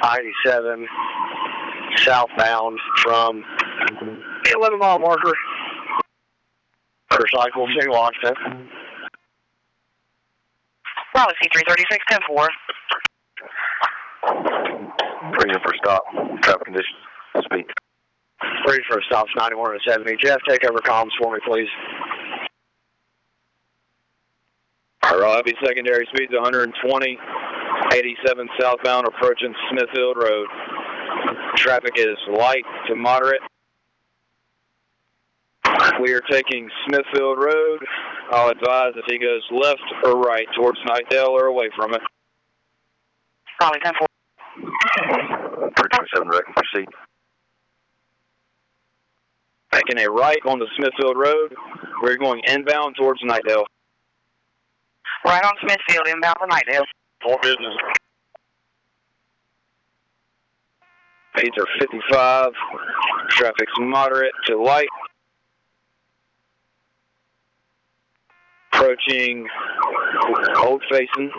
97 southbound from the 11-mile marker for cycle single occupant. Bravo C336, 10-4. Ready for stop. Traffic conditions. Speed. Ready for a stop. 91 and 70. Jeff, take over comms for me, please. Alright, Heavy secondary speeds 120. 87 southbound approaching Smithfield Road. Traffic is light to moderate. We are taking Smithfield Road. I'll advise if he goes left or right towards Knightdale or away from it. Probably 10-4. 327 direct, proceed. Taking a right onto Smithfield Road. We're going inbound towards Knightdale. Right on Smithfield, inbound to Knightdale. For business. Speeds are 55. Traffic's moderate to light. Approaching Old Facing.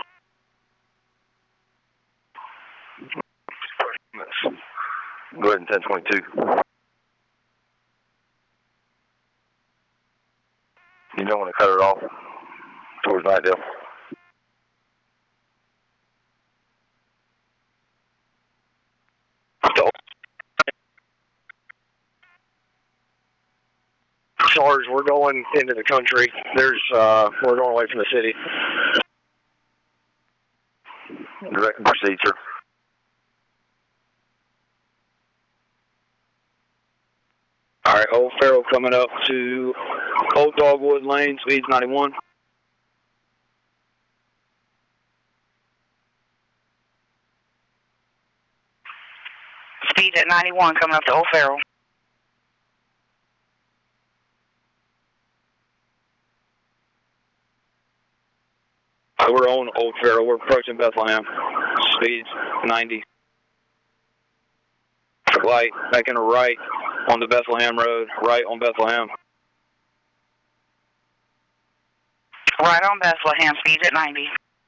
Go ahead and 1022. You don't want to cut it off towards Knightdale. Sarge, we're going into the country. We're going away from the city. Direct proceed, sir. All right, Old Farrell coming up to Old Dogwood Lane, speeds 91. Speeds at 91 coming up to Old Farrell. We're on Old Farrell. We're approaching Bethlehem. Speeds 90. Light, making a right on the Bethlehem Road. Right on Bethlehem. Right on Bethlehem. Speeds at 90.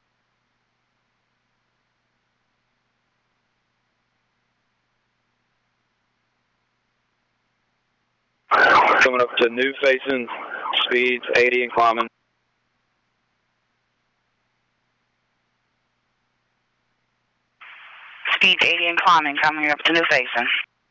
Coming up to New Facing. Speeds 80 and climbing. Speeds 80 and climbing, coming up to New Facing.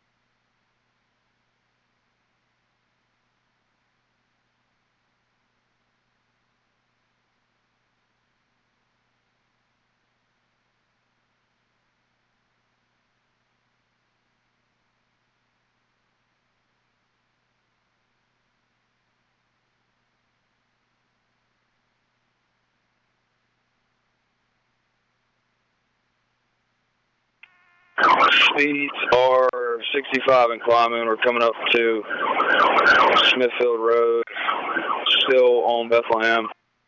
Speeds are 65 and climbing. We're coming up to Smithfield Road, still on Bethlehem.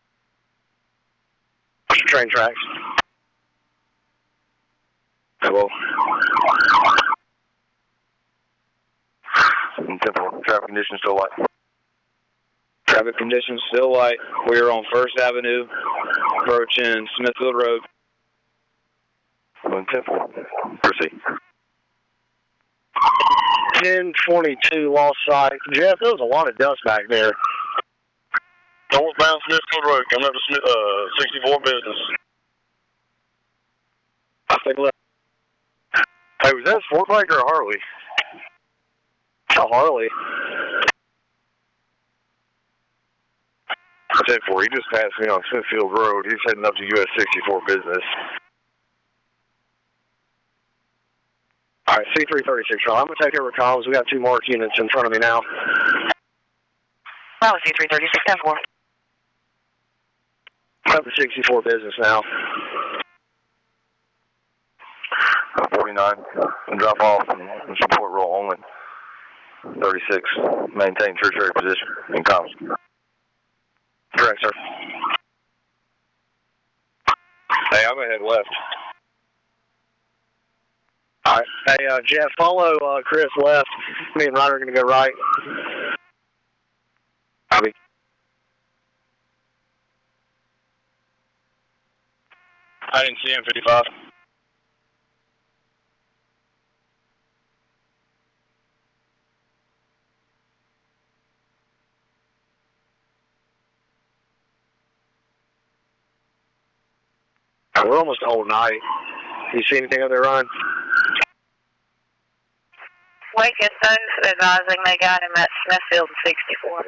Train tracks. Hello. Traffic conditions still light. Traffic conditions still light. We are on First Avenue, approaching Smithfield Road. 110-4. Proceed. 1022 lost sight. Jeff, there was a lot of dust back there. Northbound Smithfield Road, coming up to 64 business. Take a look. Hey, was that a sport bike or a Harley? A Harley. 10-4, he just passed me on Smithfield Road. He's heading up to US 64 business. All right, C336, I'm going to take over comms. We got two marked units in front of me now. Bravo C336, 10-4. Up to 64 business now. 49, drop off and support roll only. 36, maintain tertiary position in comms. Correct, sir. Hey, I'm going to head left. All right. Hey, Jeff, follow Chris left. Me and Ryder are going to go right. Copy. I didn't see him, 55. We're almost all night. You see anything up there, Ryan? Wake is advising they got him at Smithfield 64.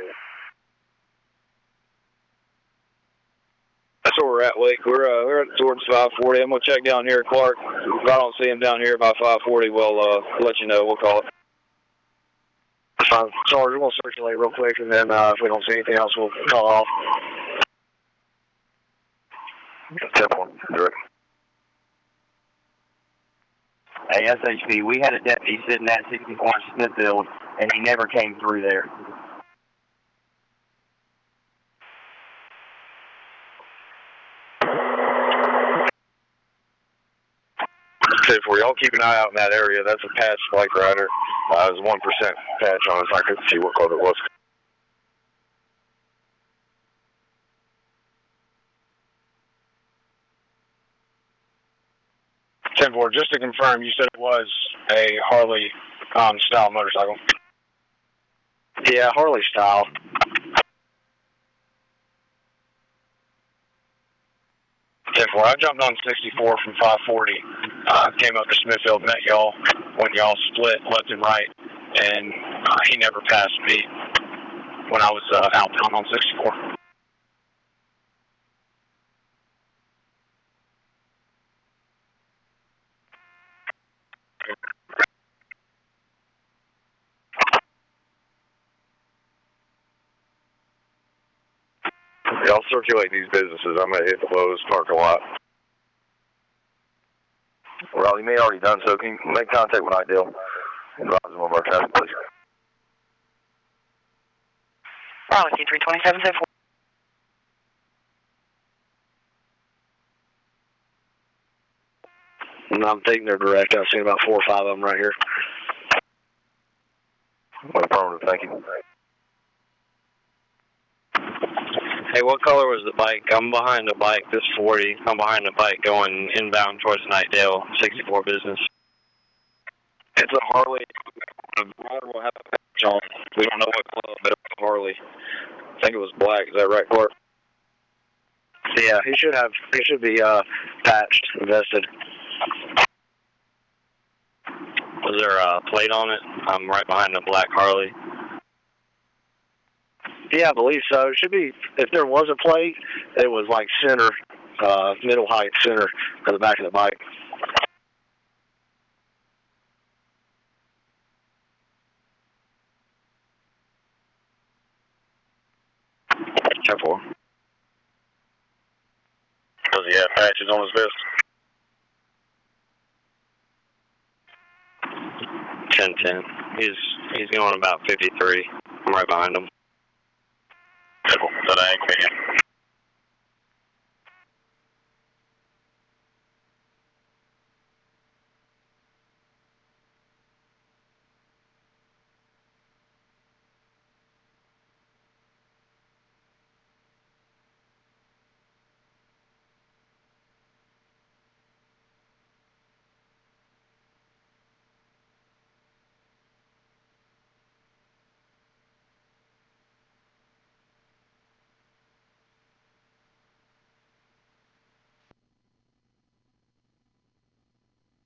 That's where we're at, Wake. We're towards 540. I'm going to check down here at Clark. If I don't see him down here by 540, we'll let you know. We'll call it. That's fine. Sarge, we'll circulate real quick, and then if we don't see anything else, we'll call off. 10-1, direct. Hey, SHP, we had a deputy sitting at 64 in Smithfield, and he never came through there. 10-4, y'all keep an eye out in that area. That's a patch bike rider. There's a 1% patch on it, so I couldn't see what color it was. 10-4, just to confirm, you said it was a Harley style motorcycle. Yeah, Harley style. 10-4, I jumped on 64 from 540. Came up to Smithfield, met y'all when y'all split left and right, and he never passed me when I was outbound on 64. I'll circulate these businesses. I'm going to hit the Lowe's parking lot. Well, you may already done so. Can you make contact with Ideal and advise one of our traffic, please? Raleigh C327, 10-4. No, I'm taking their direct. I've seen about 4 or 5 of them right here. What affirmative, thank you. Hey, what color was the bike? I'm behind the bike, this 40. I'm behind the bike going inbound towards Nightdale, 64 business. It's a Harley. The rider will have a patch on. We don't know what color, but it's a Harley. I think it was black. Is that right, Clark? Yeah, he should be patched, vested. Was there a plate on it? I'm right behind the black Harley. Yeah, I believe so. It should be, if there was a plate, it was like center, middle height center to the back of the bike. Careful. Does he have patches on his vest? 10-10. He's going about 53. I'm right behind him. Careful. That ain't me.